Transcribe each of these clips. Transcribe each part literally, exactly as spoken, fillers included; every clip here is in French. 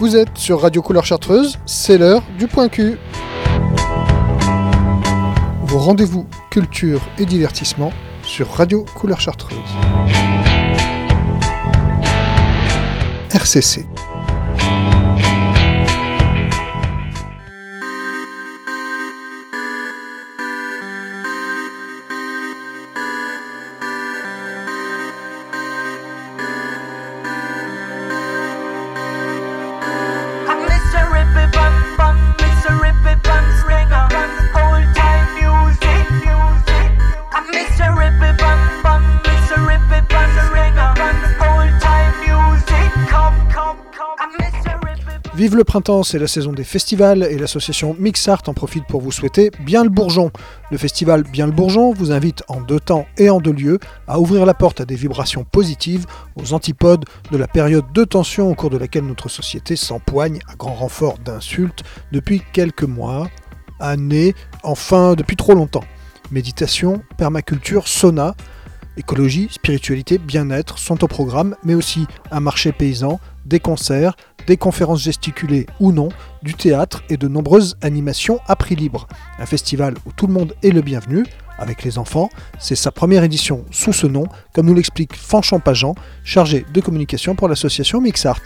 Vous êtes sur Radio Couleur Chartreuse, c'est l'heure du Point Q. Vos rendez-vous culture et divertissement sur Radio Couleur Chartreuse. R C C. Vive le printemps, c'est la saison des festivals et l'association Mixart en profite pour vous souhaiter bien le bourgeon. Le festival Bien le bourgeon vous invite en deux temps et en deux lieux à ouvrir la porte à des vibrations positives, aux antipodes de la période de tension au cours de laquelle notre société s'empoigne à grand renfort d'insultes depuis quelques mois, années, enfin depuis trop longtemps. Méditation, permaculture, sauna, écologie, spiritualité, bien-être sont au programme, mais aussi un marché paysan, des concerts, des conférences gesticulées ou non, du théâtre et de nombreuses animations à prix libre. Un festival où tout le monde est le bienvenu, avec les enfants. C'est sa première édition sous ce nom, comme nous l'explique Fanchon Pageant, chargé de communication pour l'association Mixart.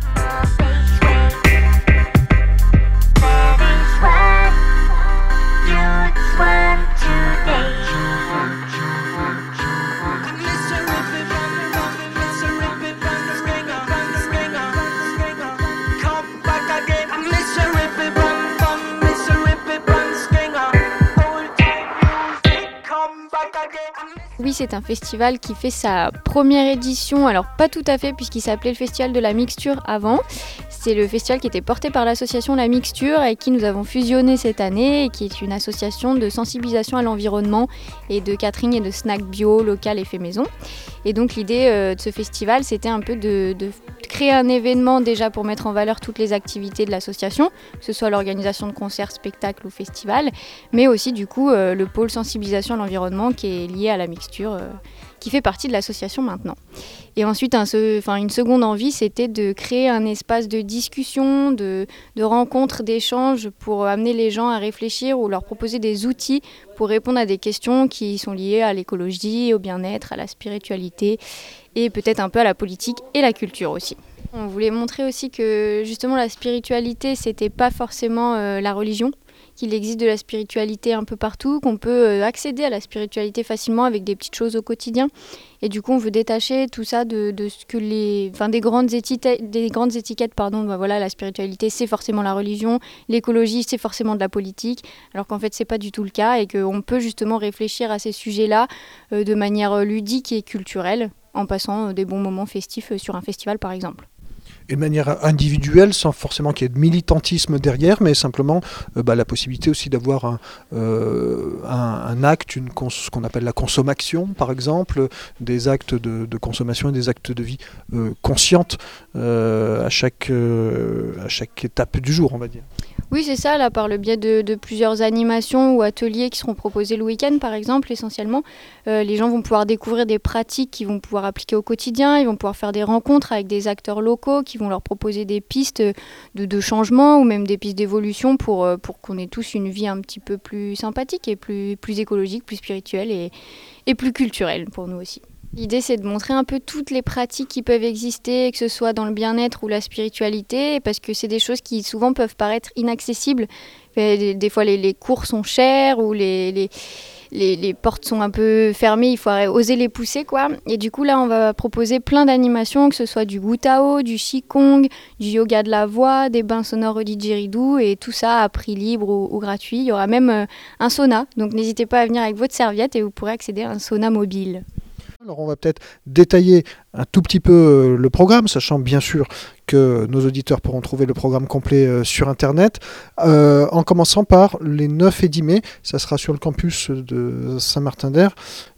Oui, c'est un festival qui fait sa première édition, alors pas tout à fait puisqu'il s'appelait le Festival de la Mixture avant. C'est le festival qui était porté par l'association La Mixture avec qui nous avons fusionné cette année et qui est une association de sensibilisation à l'environnement et de catering et de snacks bio, local et fait maison. Et donc l'idée euh, de ce festival, c'était un peu de, de créer un événement déjà pour mettre en valeur toutes les activités de l'association, que ce soit l'organisation de concerts, spectacles ou festivals, mais aussi du coup euh, le pôle sensibilisation à l'environnement qui est lié à la mixture, euh, qui fait partie de l'association maintenant. Et ensuite, un, enfin, une seconde envie, c'était de créer un espace de discussion, de, de rencontres, d'échanges pour amener les gens à réfléchir ou leur proposer des outils pour répondre à des questions qui sont liées à l'écologie, au bien-être, à la spiritualité et peut-être un peu à la politique et la culture aussi. On voulait montrer aussi que justement la spiritualité, c'était pas forcément euh, la religion, qu'il existe de la spiritualité un peu partout, qu'on peut accéder à la spiritualité facilement avec des petites choses au quotidien. Et du coup, on veut détacher tout ça de, de ce que les, enfin, des grandes étiquettes, des grandes étiquettes, pardon. Bah voilà, la spiritualité, c'est forcément la religion, l'écologie, c'est forcément de la politique, alors qu'en fait, c'est pas du tout le cas et qu'on peut justement réfléchir à ces sujets-là euh, de manière ludique et culturelle, en passant des bons moments festifs sur un festival, par exemple. Et de manière individuelle, sans forcément qu'il y ait de militantisme derrière, mais simplement euh, bah, la possibilité aussi d'avoir un, euh, un, un acte, une cons- ce qu'on appelle la consommation, par exemple, des actes de, de consommation et des actes de vie euh, conscientes euh, à, chaque, euh, à chaque étape du jour, on va dire. Oui, c'est ça, là, par le biais de, de plusieurs animations ou ateliers qui seront proposés le week-end, par exemple, essentiellement. Euh, les gens vont pouvoir découvrir des pratiques qu'ils vont pouvoir appliquer au quotidien, ils vont pouvoir faire des rencontres avec des acteurs locaux qui vont leur proposer des pistes de, de changement ou même des pistes d'évolution pour, pour qu'on ait tous une vie un petit peu plus sympathique et plus, plus écologique, plus spirituelle et, et plus culturelle pour nous aussi. L'idée, c'est de montrer un peu toutes les pratiques qui peuvent exister, que ce soit dans le bien-être ou la spiritualité, parce que c'est des choses qui souvent peuvent paraître inaccessibles. Des, des fois, les, les cours sont chers ou les, les, les, les portes sont un peu fermées, il faut oser les pousser, quoi. Et du coup, là, on va proposer plein d'animations, que ce soit du Gutao, du Qigong, du yoga de la voix, des bains sonores au didgeridoo, et tout ça à prix libre ou, ou gratuit. Il y aura même euh, un sauna, donc n'hésitez pas à venir avec votre serviette et vous pourrez accéder à un sauna mobile. Alors on va peut-être détailler un tout petit peu le programme, sachant bien sûr que nos auditeurs pourront trouver le programme complet sur Internet, euh, en commençant par les neuf et dix mai, ça sera sur le campus de Saint-Martin-d'Hères,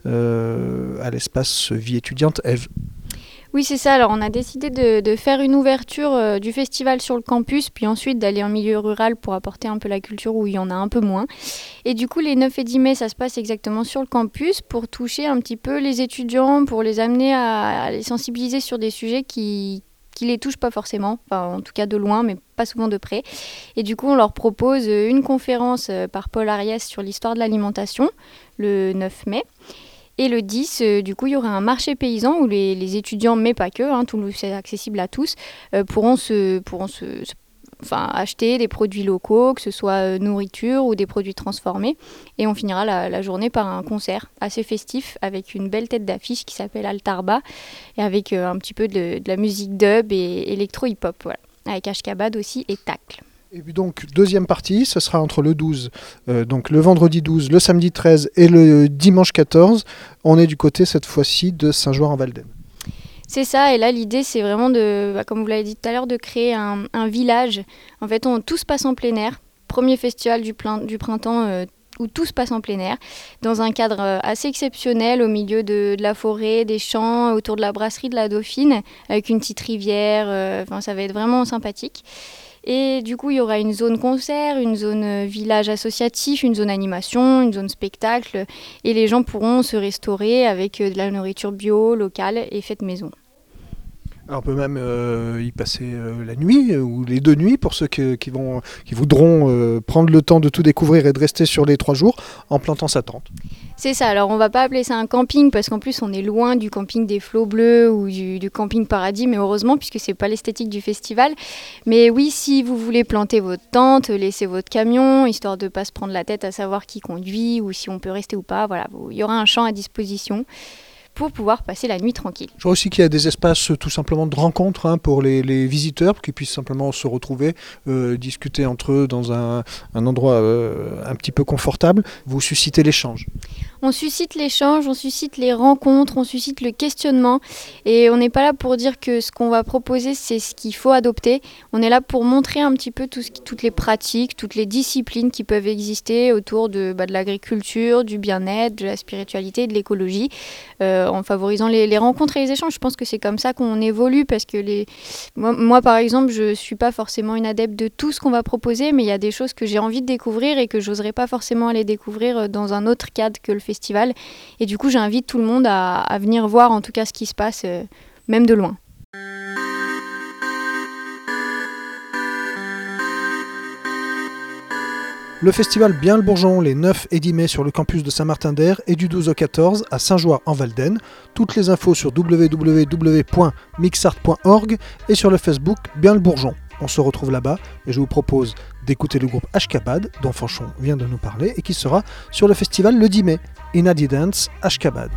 euh, à l'espace vie étudiante Eve. Oui, c'est ça. Alors, on a décidé de, de faire une ouverture euh, du festival sur le campus, puis ensuite d'aller en milieu rural pour apporter un peu la culture où il y en a un peu moins. Et du coup, les neuf et dix mai, ça se passe exactement sur le campus pour toucher un petit peu les étudiants, pour les amener à, à les sensibiliser sur des sujets qui qui les touchent pas forcément, enfin en tout cas de loin, mais pas souvent de près. Et du coup, on leur propose une conférence par Paul Ariès sur l'histoire de l'alimentation, le neuf mai. Et le dix, euh, du coup, il y aura un marché paysan où les, les étudiants, mais pas que, hein, tout, c'est accessible à tous, euh, pourront, se, pourront se, se, enfin, acheter des produits locaux, que ce soit euh, nourriture ou des produits transformés. Et on finira la, la journée par un concert assez festif avec une belle tête d'affiche qui s'appelle Altarba et avec euh, un petit peu de, de la musique dub et électro-hip-hop, voilà. Avec Ashkabad aussi et Tacle. Et puis donc, deuxième partie, ce sera entre le douze, euh, donc le vendredi douze, le samedi treize et le dimanche quatorze. On est du côté, cette fois-ci, de Saint-Joire-en-Valdaine. C'est ça, et là, l'idée, c'est vraiment, de, bah, comme vous l'avez dit tout à l'heure, de créer un, un village. En fait, on, tout se passe en plein air. Premier festival du, plein, du printemps euh, où tout se passe en plein air, dans un cadre euh, assez exceptionnel, au milieu de, de la forêt, des champs, autour de la brasserie de la Dauphine, avec une petite rivière. Enfin, euh, ça va être vraiment sympathique. Et du coup, il y aura une zone concert, une zone village associatif, une zone animation, une zone spectacle. Et les gens pourront se restaurer avec de la nourriture bio, locale et faite maison. Alors, on peut même euh, y passer euh, la nuit euh, ou les deux nuits pour ceux qui, qui, vont, qui voudront euh, prendre le temps de tout découvrir et de rester sur les trois jours en plantant sa tente. C'est ça, alors on va pas appeler ça un camping parce qu'en plus on est loin du camping des Flots Bleus ou du, du camping Paradis, mais heureusement puisque c'est pas l'esthétique du festival. Mais oui, si vous voulez planter votre tente, laisser votre camion, histoire de pas se prendre la tête à savoir qui conduit ou si on peut rester ou pas, voilà, il y aura un champ à disposition pour pouvoir passer la nuit tranquille. Je vois aussi qu'il y a des espaces tout simplement de rencontre hein, pour les, les visiteurs, pour qu'ils puissent simplement se retrouver, euh, discuter entre eux dans un, un endroit euh, un petit peu confortable. Vous suscitez l'échange. On suscite l'échange, on suscite les rencontres, on suscite le questionnement. Et on n'est pas là pour dire que ce qu'on va proposer, c'est ce qu'il faut adopter. On est là pour montrer un petit peu tout ce qui, toutes les pratiques, toutes les disciplines qui peuvent exister autour de, bah, de l'agriculture, du bien-être, de la spiritualité, de l'écologie. Euh, en favorisant les, les rencontres et les échanges. Je pense que c'est comme ça qu'on évolue parce que les... moi, moi, par exemple, je ne suis pas forcément une adepte de tout ce qu'on va proposer, mais il y a des choses que j'ai envie de découvrir et que je n'oserais pas forcément aller découvrir dans un autre cadre que le festival. Et du coup, j'invite tout le monde à, à venir voir en tout cas ce qui se passe, euh, même de loin. Le festival Bien le Bourgeon les neuf et dix mai sur le campus de Saint-Martin-d'Hères et du douze au quatorze à Saint-Joire-en-Valdaine. Toutes les infos sur w w w point mixart point org et sur le Facebook Bien le Bourgeon. On se retrouve là-bas et je vous propose d'écouter le groupe Ashkabad dont Fanchon vient de nous parler et qui sera sur le festival le dix mai. Inadi Dance Ashkabad.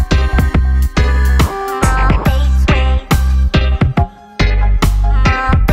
My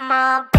my